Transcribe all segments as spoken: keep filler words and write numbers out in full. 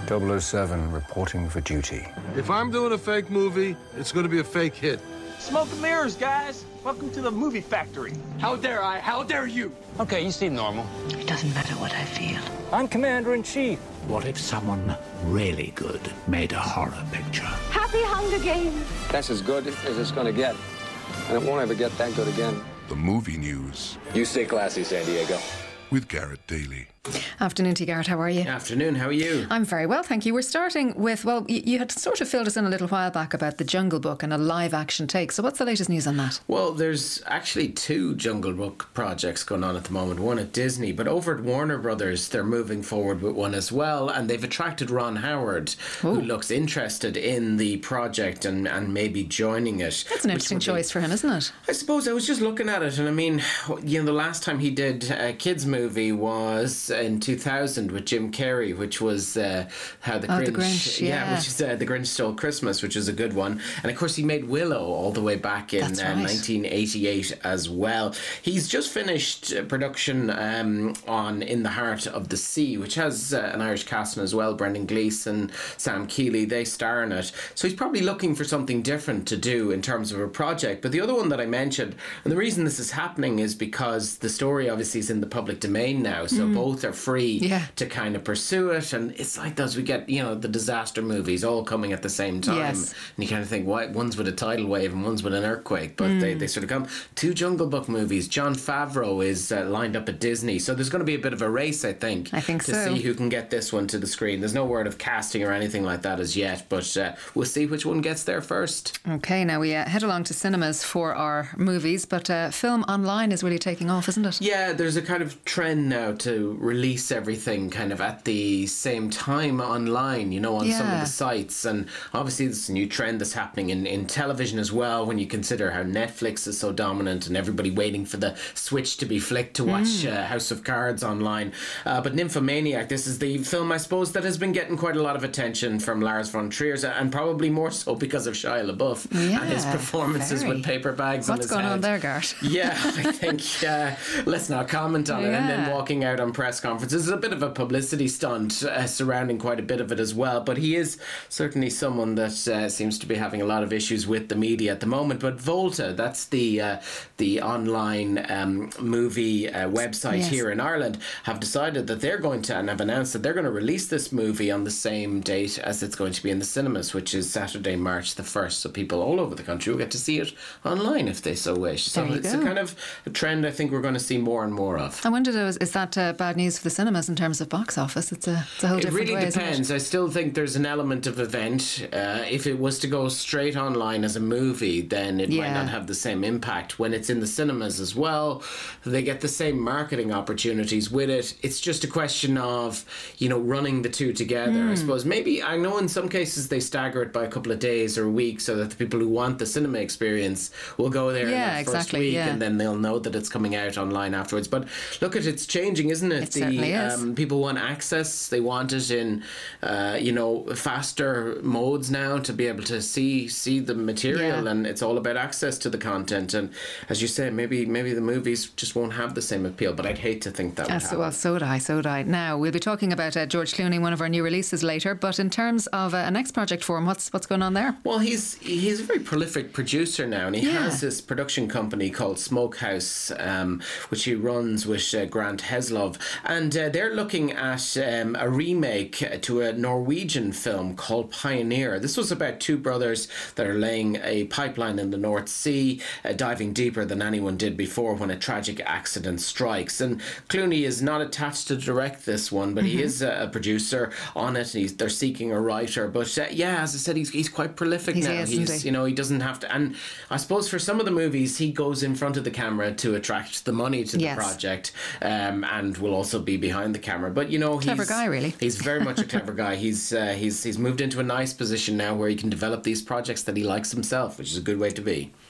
double oh seven reporting for duty. If I'm doing a fake movie, it's going to be a fake hit. Smoke and mirrors, guys. Welcome to the movie factory. How dare I? How dare you? Okay, you seem normal. It doesn't matter what I feel. I'm Commander-in-Chief. What if someone really good made a horror picture? Happy Hunger Games. That's as good as it's going to get. And it won't ever get that good again. The movie news. You stay classy, San Diego. With Garrett Daly. Afternoon to you, Garrett. How are you? Afternoon. How are you? I'm very well, thank you. We're starting with, well, you, you had sort of filled us in a little while back about the Jungle Book and a live action take. So what's the latest news on that? Well, there's actually two Jungle Book projects going on at the moment. One at Disney, but over at Warner Brothers, they're moving forward with one as well. And they've attracted Ron Howard, Ooh. who looks interested in the project and, and maybe joining it. That's an interesting choice be, for him, isn't it? I suppose. I was just looking at it, and I mean, you know, the last time he did a kids movie was in two thousand with Jim Carrey, which was uh, how the, oh, Grinch, the Grinch, yeah. yeah, which is uh, the Grinch Stole Christmas, which is a good one. And of course, he made Willow all the way back in right. uh, nineteen eighty-eight as well. He's just finished production um, on In the Heart of the Sea, which has uh, an Irish cast in as well. Brendan Gleeson, Sam Keeley, they star in it. So he's probably looking for something different to do in terms of a project. But the other one that I mentioned, and the reason this is happening is because the story obviously is in the public domain now, so mm. both are free yeah. to kind of pursue it. And it's like those, we get, you know, the disaster movies all coming at the same time. Yes. And you kind of think, why? One's with a tidal wave and one's with an earthquake, but mm. they, they sort of come. Two Jungle Book movies. Jon Favreau is uh, lined up at Disney, so there's going to be a bit of a race, I think, I think to so. see who can get this one to the screen. There's no word of casting or anything like that as yet, but uh, we'll see which one gets there first. Okay, now we uh, head along to cinemas for our movies, but uh, film online is really taking off, isn't it? Yeah, there's a kind of trend now to release everything kind of at the same time online, you know, on yeah. some of the sites. And obviously there's a new trend that's happening in, in television as well, when you consider how Netflix is so dominant and everybody waiting for the switch to be flicked to watch mm. uh, House of Cards online. Uh, but Nymphomaniac, this is the film, I suppose, that has been getting quite a lot of attention from Lars von Trier, and probably more so because of Shia LaBeouf yeah, and his performances very. with paper bags What's on his going head. on there, Gart? Yeah, I think uh, let's not comment on yeah. it. And then walking out on press conferences is a bit of a publicity stunt uh, surrounding quite a bit of it as well. But he is certainly someone that uh, seems to be having a lot of issues with the media at the moment. But Volta, that's the uh, the online um, movie uh, website yes. here in Ireland, have decided that they're going to, and have announced that they're going to release this movie on the same date as it's going to be in the cinemas, which is Saturday, March the first. So people all over the country will get to see it online if they so wish. So it's go. a kind of a trend I think we're going to see more and more of. I wonder, is, is that uh, bad news for the cinemas in terms of box office? It's a, it's a whole it different really way, depends. Isn't it? I still think there's an element of event. Uh, if it was to go straight online as a movie, then it yeah. might not have the same impact. When it's in the cinemas as well, they get the same marketing opportunities with it. It's just a question of, you know, running the two together. Mm. I suppose maybe, I know in some cases they stagger it by a couple of days or weeks so that the people who want the cinema experience will go there yeah, in that first exactly, week yeah. and then they'll know that it's coming out online afterwards. But look, at it's changing, isn't it? It the certainly is. Um, people want access. They want it in, uh, you know, faster modes now to be able to see see the material, yeah. and it's all about access to the content. And as you say, maybe maybe the movies just won't have the same appeal. But I'd hate to think that would uh, happen. so, well, so would I. So would I. Now we'll be talking about uh, George Clooney, one of our new releases later. But in terms of uh, a next project for him, what's what's going on there? Well, he's he's a very prolific producer now, and he yeah. has this production company called Smokehouse, um, which he runs with uh, Grant Heslov, and uh, they're looking at um, a remake to a Norwegian film called Pioneer. This was about two brothers that are laying a pipeline in the North Sea, uh, diving deeper than anyone did before when a tragic accident strikes. And Clooney is not attached to direct this one, but mm-hmm. he is a, a producer on it. And he's, they're seeking a writer, but uh, yeah, as I said, he's he's quite prolific he's now. Is, he's he? you know he doesn't have to, and I suppose for some of the movies he goes in front of the camera to attract the money to the yes. project, um, and will also be behind the camera. But you know, clever he's guy, really. He's very much a clever guy. He's uh, he's he's moved into a nice position now where he can develop these projects that he likes himself, which is a good way to be.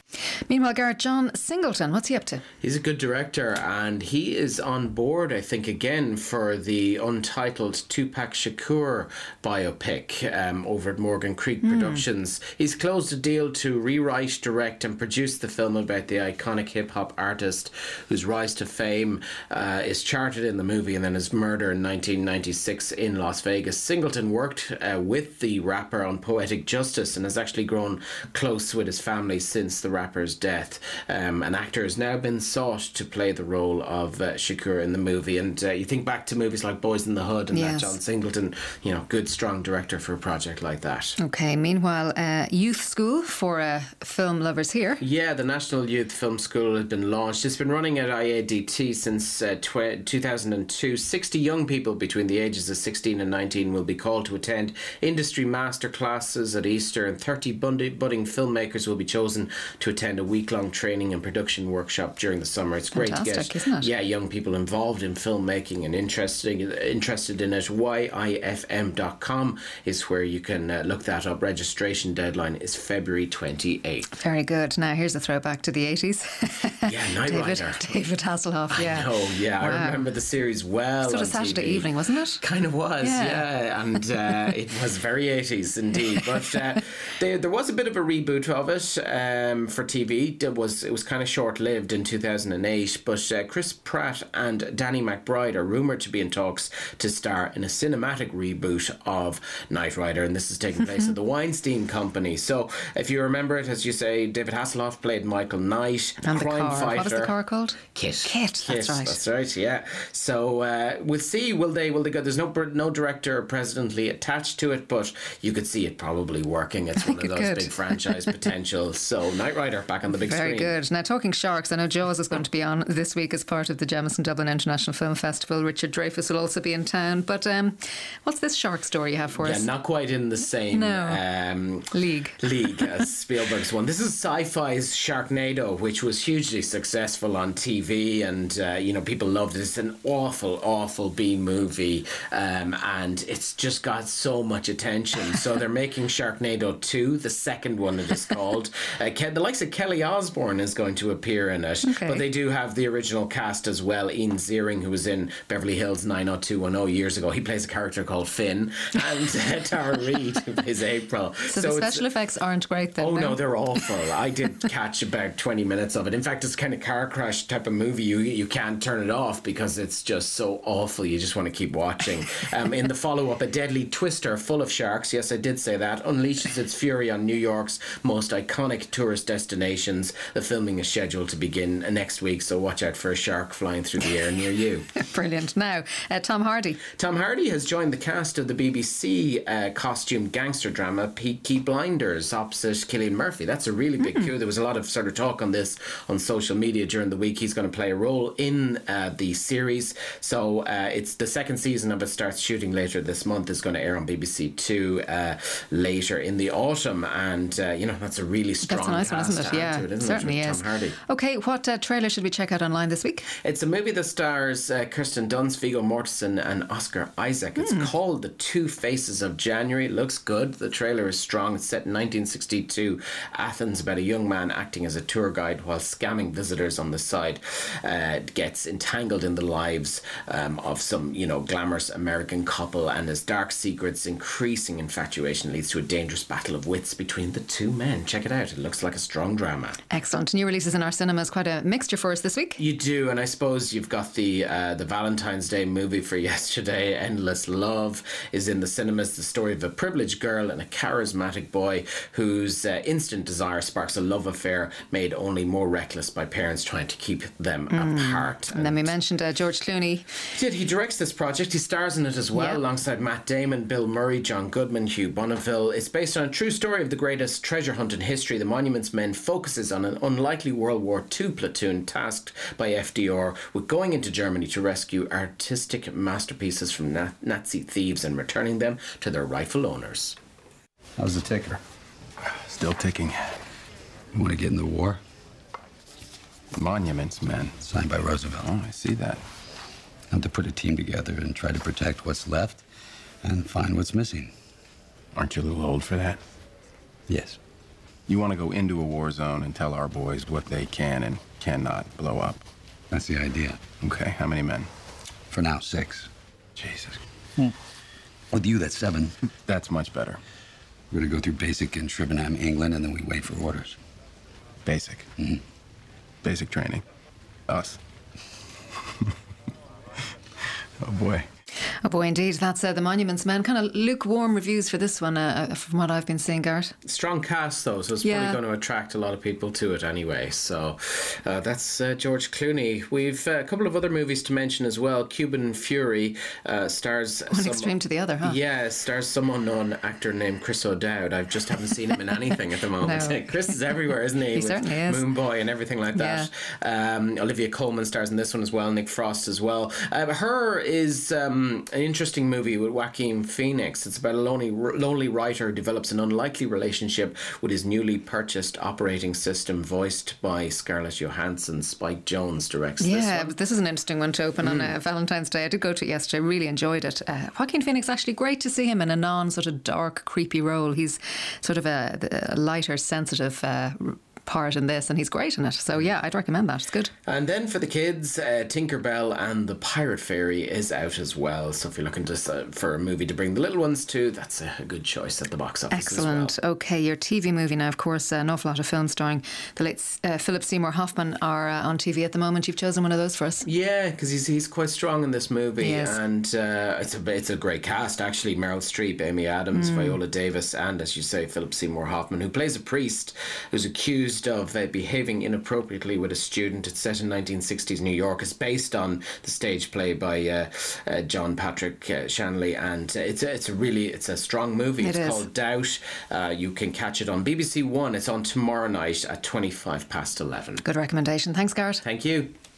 Meanwhile, Garrett, John Singleton, what's he up to? He's a good director, and he is on board, I think, again for the untitled Tupac Shakur biopic um, over at Morgan Creek mm. Productions. He's closed a deal to rewrite, direct and produce the film about the iconic hip-hop artist whose rise to fame uh, is charted in the movie and then his murder in nineteen ninety-six in Las Vegas. Singleton worked uh, with the rapper on Poetic Justice and has actually grown close with his family since the rapper's death. Um, an actor has now been sought to play the role of uh, Shakur in the movie, and uh, you think back to movies like Boys in the Hood and yes. that John Singleton, you know, good strong director for a project like that. Okay, meanwhile, uh, Youth School for uh, film lovers here. Yeah, the National Youth Film School has been launched. It's been running at I A D T since uh, tw- two thousand two. sixty young people between the ages of sixteen and nineteen will be called to attend industry master classes at Easter, and thirty budding filmmakers will be chosen to attend a week-long training and production workshop during the summer. It's great Fantastic, to get isn't it? yeah, young people involved in filmmaking and interested, interested in it. Y I F M dot com is where you can uh, look that up. Registration deadline is February twenty-eighth. Very good. Now here's a throwback to the eighties. Yeah, Knight David, Rider. David Hasselhoff, yeah. I know, yeah. Wow. I remember the series well. Sort on of Saturday T V. evening, wasn't it? Kind of was, Yeah. yeah. And uh, it was very eighties indeed. But uh, there, there was a bit of a reboot of it um, for T V. It was, it was kind of short-lived in two thousand eight. But uh, Chris Pratt and Danny McBride are rumoured to be in talks to star in a cinematic reboot of Knight Rider. And this is taking place at the Weinstein Company. So if you remember it, as you say, David Hasselhoff played Michael Knight, And crime the car. fighter. What is the car called? Kit. Kit, that's right. That's right, yeah. So uh, we'll see. Will they? Will they go? There's no no director presidently attached to it, but you could see it probably working. It's one of those could. big franchise potentials. So Knight Rider back on the big Very screen. good. Now, talking sharks, I know Jaws is going to be on this week as part of the Jemison Dublin International Film Festival. Richard Dreyfuss will also be in town. But um, what's this shark story you have for Yeah, us? not quite in the same No. um, League. league as Spielberg's one. This is Sci-Fi's Sharknado, which was hugely successful on T V, and uh, you know, people loved it. It's an awful, awful B movie, um, and it's just got so much attention. So they're making Sharknado two, the second one it is called. Uh, Ke- the likes of Kelly Osbourne is going to appear in it, Okay. but they do have the original cast as well. Ian Ziering, who was in Beverly Hills nine oh two one oh years ago, he plays a character called Finn, and uh, Tara Reid, who plays April. So, the special effects aren't great then? Oh no, no, they're awful. I did catch about twenty minutes of it. In fact, it's kind of car crash type of movie. You you can't turn it off because it's just so awful. You just want to keep watching. Um, in the follow-up, a deadly twister full of sharks, yes, I did say that, unleashes its fury on New York's most iconic tourist destinations. The filming is scheduled to begin next week, so watch out for a shark flying through the air near you. Brilliant. Now, uh, Tom Hardy. Tom Hardy has joined the cast of the B B C uh, costume gangster drama Peaky Blinders opposite Cillian Murphy. That's a really big mm. coup. There was a lot of sort of talk on this on social media during the week. He's going to play a role in uh, the series. So uh, it's the second season of it starts shooting later this month. It's going to air on B B C Two uh, later in the autumn. And, uh, you know, that's a really strong That's a nice one, cast isn't it? to add Yeah, to it, isn't certainly it, with is. Tom Hardy. Okay, what uh, trailer should we check out online this week? It's a movie that stars uh, Kirsten Dunst, Viggo Mortensen and Oscar Isaac. It's Mm. called The Two Faces of January. It looks good. The trailer is strong. It's set in nineteen sixty-two Athens, about a young man acting as a tour guide while scamming visitors on the side. Uh, gets entangled in the lives um, of some, you know, glamorous American couple, and his dark secrets, increasing infatuation leads to a dangerous battle of wits between the two men. Check it out. It looks like a strong drama. Excellent. New releases in our cinemas. Quite a mixture for us this week. You do, and I suppose you've got the uh, the Valentine's Day movie for yesterday. Endless Love is in the cinemas. The story of a privileged girl and a charismatic boy whose uh, instant desire sparks a love affair made only more reckless by parents trying to keep them mm. apart. And, and then we mentioned uh, George Clooney. Did he directs this project? He stars in it as well, yeah. alongside Matt Damon, Bill Murray, John Goodman, Hugh Bonneville. It's based on a true story of the greatest treasure hunt in history. The Monuments Men focuses on an unlikely World War Two platoon tasked by F D R with going into Germany to rescue artistic masterpieces from na- Nazi thieves and returning them to their rightful owners. How's the ticker? Still ticking. You want to get in the war? Monuments Men. Signed by Roosevelt. Oh, I see that. Have to put a team together and try to protect what's left and find what's missing. Aren't you a little old for that? Yes. You want to go into a war zone and tell our boys what they can and cannot blow up. That's the idea. Okay, how many men? For now, six. Jesus. Hmm. With you, that's seven. That's much better. We're going to go through basic in Shrivenham, England, and then we wait for orders. Basic. Mm-hmm. Basic training. Us. Oh, boy. Oh boy, indeed. That's uh, The Monuments Men. Kind of lukewarm reviews for this one, uh, from what I've been seeing, Garrett. Strong cast, though, so it's Yeah. probably going to attract a lot of people to it anyway. So uh, that's uh, George Clooney. We've uh, a couple of other movies to mention as well. Cuban Fury uh, stars... One some, extreme to the other, huh? Yeah, stars some unknown actor named Chris O'Dowd. I just haven't seen him in anything at the moment. No. Chris is everywhere, isn't he? He With certainly is. Moon Boy and everything like that. Yeah. Um, Olivia Colman stars in this one as well. Nick Frost as well. Uh, Her is um, an interesting movie with Joaquin Phoenix. It's about a lonely, lonely writer who develops an unlikely relationship with his newly purchased operating system, voiced by Scarlett Johansson. Spike Jonze directs yeah, this one. but this is an interesting one to open Mm. on uh, Valentine's Day. I did go to it yesterday. Really enjoyed it. Uh, Joaquin Phoenix, actually great to see him in a non sort of dark, creepy role. He's sort of a, a lighter, sensitive uh, part in this, and he's great in it. So yeah, I'd recommend that. It's good. And then for the kids, uh, Tinkerbell and the Pirate Fairy is out as well. So if you're looking to, uh, for a movie to bring the little ones to, that's a good choice at the box office. Excellent. As well. Okay, your T V movie now, of course, uh, an awful lot of films starring the late uh, Philip Seymour Hoffman are uh, on T V at the moment. You've chosen one of those for us. Yeah, because he's he's quite strong in this movie, Yes. and uh, it's a it's a great cast actually. Meryl Streep, Amy Adams, Mm. Viola Davis, and as you say, Philip Seymour Hoffman, who plays a priest who's accused of uh, behaving inappropriately with a student. It's set in nineteen sixties New York. It's based on the stage play by uh, uh, John Patrick uh, Shanley, and uh, it's a, it's a really it's a strong movie. It it's is. called Doubt. Uh, you can catch it on B B C One. It's on tomorrow night at twenty-five past eleven. Good recommendation. Thanks, Garrett. Thank you.